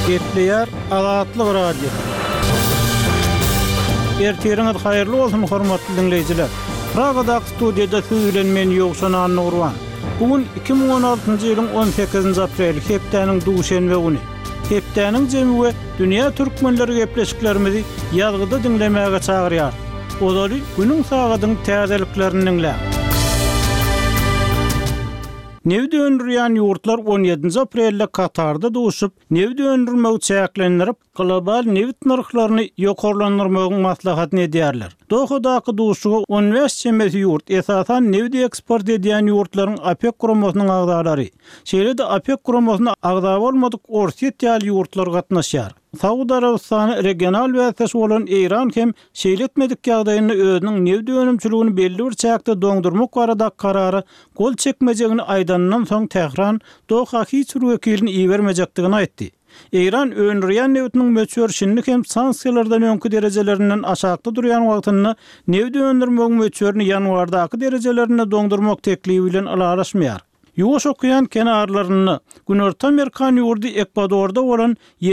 Gepleýär Azatlyk radio. Erteriňiz haýyrly bolsun hormatly dinleýijiler. Pragada studiýada siz bilen men Ýogşan Nurwan. Bugun 2016-njy ýylyň 18-nji apreli hepdeniň duşenbe güni. Hepdeniň jemy we dünýä türkmenleri gepleşiklerimizi ýazgyda dinlemäge çagyrýar. Olary günüň sagatynyň täzeliklerini dinlä. Nevde öndürýän ýurtlar 17 aprelde Katarda duşup, nevde öndürmek çäklendirip, global nevit narhlaryny ýokarlandyrmagyň maslahatyny edýärler. Dohadaky duşugy 15 çemesi ýurt esasan nevde eksport edýän ýurtlaryň APEC guramasynyň agdalary. Şeýle-de APEC guramasyna agda bolmadyk orsiýet ýaly ýurtlar gatnaşýar. Saudi Arabistany regional wäsesi bolan Iran hem şeýletmedik ýagdaýyny özüniň nevde önümçiligini belli bir çäkde doňdurmak barada karary gol çekmejegini aýdandan soň Tehran Doha hiç bir wekilini iýermejekdigini aýtdy. Iran öňürýän nevitiniň möçörşinlik hem sanksiýalardan öňkü derejelerinden aşagda durýan wagtyny nevde öndürmek möçörini ýanwardaky derejelerine doňdurmak teklibi bilen alalaşmaýar. Ýuwaş okuyan kenarlaryny Günorta Amerikan ýurdy Ekwadorda bolan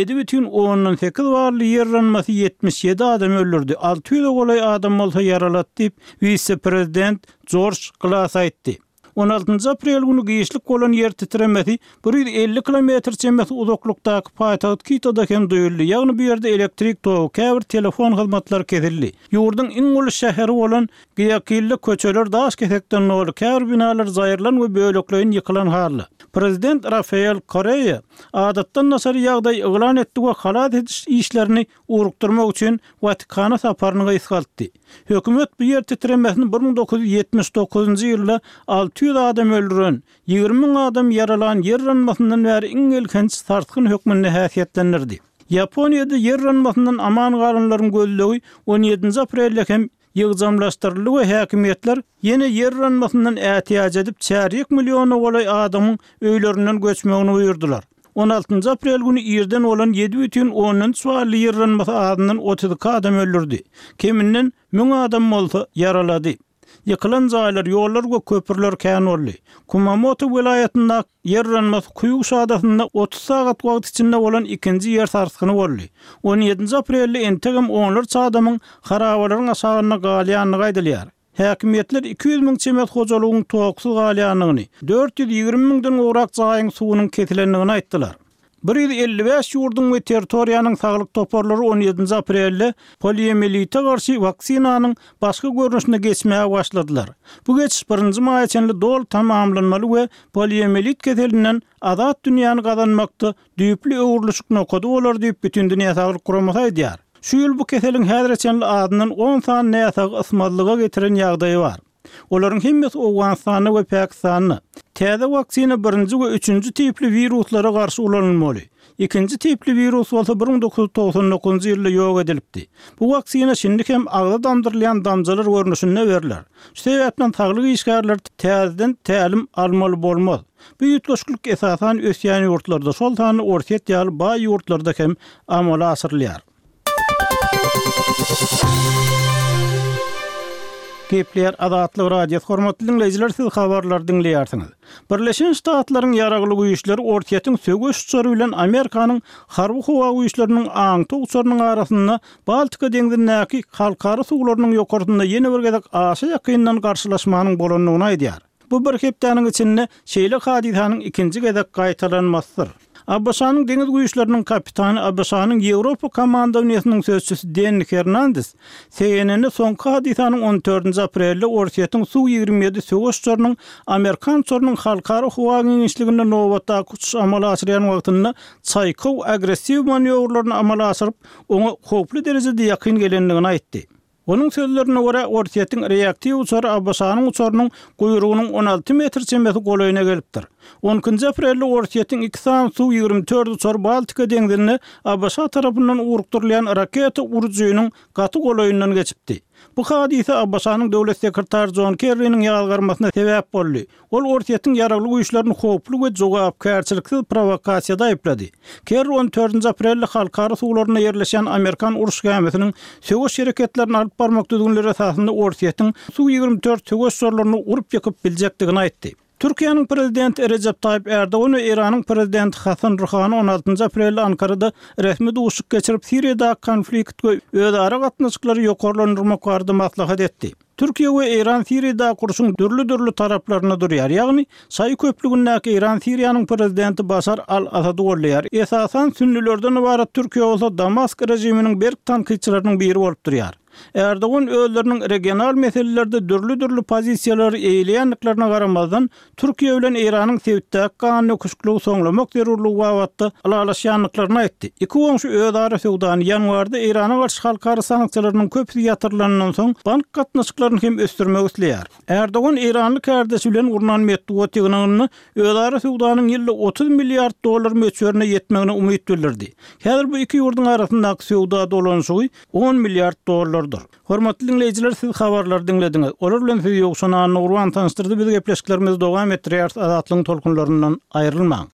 7,8 barly ýerlenmesi 77 adam öldürdi. 600 golay adam bolsa yaralatdy diýip vice-prezident George Glass aýtdy. 16 aprel günü giýişlik bolan ýer titremesi 150 km çemesi uzaklykdaky paýtagat Quito'da hem duýuldy. Ýagny bu ýerde elektrik togy, käbir telefon hyzmatlary kesildi. Ýurdyň iň uly şäheri bolan Guayaquil'de köçeler daş kesekden nol, käbir binalar zaýrlan we böлекleýin ýykylan hally. Prezident Rafael Correa adatdan nasary ýagdaý eglan etdi we halat ediş işlerini urukdurmak üçin Vatikana saparyny gysgaltdy. Hökümet bu ýer titremesini 1979-njy ýylda 600 adam öldüren, 20 adam yaralan ýerlenmesinden bäri iň ilkinç tartgyn hökmüne häsiýetlendirdi. Ýaponiýada ýerlenmesinden aman galanlaryň gözlegi 17 aprelde hem ýygzamlaşdyryldy we häkimetler ýene ýerlenmesinden ätiýaç edip 4 million golay adamyň öýlerinden göçmegini buýurdular. 16 aprel günü ýerden bolan 7,10 sually ýerlenmesi adamdan 32 adam öldürdi. Keminden 1000 adam bolsa yaralady. Yıkılan zaýlar, ýollar we köpürler kän boldy. Kumamoto welaýatynda ýerlenmesi Kuýuş adatyna 30 sagat wagt içinde bolan ikinji ýer sarskyny boldy. 17 aprelde entegem onlarça adamyň harabalaryň aşagyna galýanyny gaýdylýar. Häkimetler 200.000 çemet hojalygynyň toksuz galýanyny, 420.000den urak jaýyň suwunyň ketilenligini aýtdylar. 155 ýurdun we territoriýanyň saglyk toparlary 17 aprelde poliomielite garşy vaksinanyň başga görnüşine geçmäge başladylar. Bu geçiş 1-nji maýa çenli dol tamamlanmaly we poliomielit keselinden azat dünýäni gazanmakda düýpli öwürlüşik nokady bolar diýip bütün dünýä saglyk guramasy aýdýar. Şu ýyl bu keseliň häzirçenli adynyň 10 san näsag ysmadlyga getiren ýagdaýy bar. Olaryň hemmesi Awganistany we Pakistany. Täze waksina 1-nji we 3-nji tipli viruslara garşy ulanylmaly. Ikinji tipli virus bolsa 1999-njy ýylda ýok edilipdi. Bu waksina şimdi hem agda damdyrylýan damjalar görnüşinde berilýär. Şu sebäpden saglyk işgärler täzeden tälim almaly bolmaz. Bu ýutlaşyk esasan ösýän ýurtlarda, şol sany orsiýet ýaly baý ýurtlarda hem amala asyrylýar. Gepleýär Azatlyk radio hormatly dinleýijiler, siz habarlar dinleýärsiňiz. Birleşen Ştatlaryň ýaragly güýçleri orsiýetiň sögüş uçary bilen Amerikanyň harby howa güýçleriniň aňty uçarynyň arasynda Baltika deňzindäki halkary suwlarynyň ýokartynda ýene bir gezek aşy ýakyndan garşylaşmanyň bolanyny aýdýar. Bu bir hepdeniň içinde şeýle hadisanyň ikinji gezek gaýtalanmasydyr. Abbasanyň deňiz güýçleriniň kapitany Abbasanyň Ýewropa komandawynyň sözçüsü Denis Hernandez CNN-de soňky hadisanyň 14 aprelde orsiýetiň Su-27 sögüş uçarynyň Amerikan uçarynyň halkary howa giňişliginde nowatda uçuş amala asyrýan wagtynda çaýkow agressiw manewrlaryny amala asyryp oňa howply derejede ýakyn gelenligini aýtdy. Onun sözlerine göre orsiýetiň reaktiw uçary Abbasanyň uçarynyň guyrugynyň 16 metr çembesi golaýyna gelipdir. 10 aprelde orsiýetiň 2 san Su-24 uçary Baltika deňzine Abbasa tarapyndan urukdyrylýan raketa urujuýynyň gaty golaýyndan geçipdi. Bu hadise Abbasanyň döwlet sekretary John Kerry'niň ýalgarmasyna sebäp boldy. Ol orsiýetiň ýaragly güýçlerini howply we jogapkärçiliksiz provokasiýada aýplady. Kerry 14 aprelde halkary suwlaryna ýerleşen Amerikan uruş gemisiniň sögüş hereketlerini alyp barmak düzgünleri esasında orsiýetiň Su-24 sögüş sorlaryny urup ýakyp biljekdigini aýtdy. Türkiýanyň prezidenti Recep Tayyip Erdoğan we Iranyň prezidenti Hasan Rouhany 16 aprelde Ankara'da resmi duşuk geçirip Siriýada konfliktge özara gatnaşyklary ýokarlandyrmak barada maslahat etdi. Türkiýe we Iran Siriýada kurşun dürli taraplaryna durýar. Ýagny saý köplügündäki Iran Siriýanyň prezidenti Başar al-Asad bolýar. Esasan sünnilerden ibaret Türkiýe bolsa Damask rejiminiň berk tanqyçylarynyň biri bolup durýar. Erdoğan özlerinin regional meselelerde dürli pozisiýalary eýleýänliklerine garamazdan Türkiýe bilen Iranyň sebitdäki ganyny öküşküligi soňlamak zerurlygy babatda alalaşýanlyklaryny aýtdy. Iki goňşy özara sowdany ýanwarda Irana garşy halkary sanksiýalarynyň köpüsi ýatyrylanydan soň bank gatnaşyklaryny hem ösdürmek isleýär. Erdoğan Iranly kärdesi bilen urunan medeniýetini özara sowdanyň ýylly 30 milliard dollar möçberine ýetmegine umyt bildirdi. Häzir bu iki ýurdun arasyndaky sowda dolanşygy 10 milliard dollar. Hormatly dinleyijiler, siz habarlar dinlediňiz. Olar bilen sizi ýokşan Urwan tanıştyrdy. Biz gepleşiklerimiz dowam etdirýär. Azatlyň tolkunlaryndan aýrylmaň.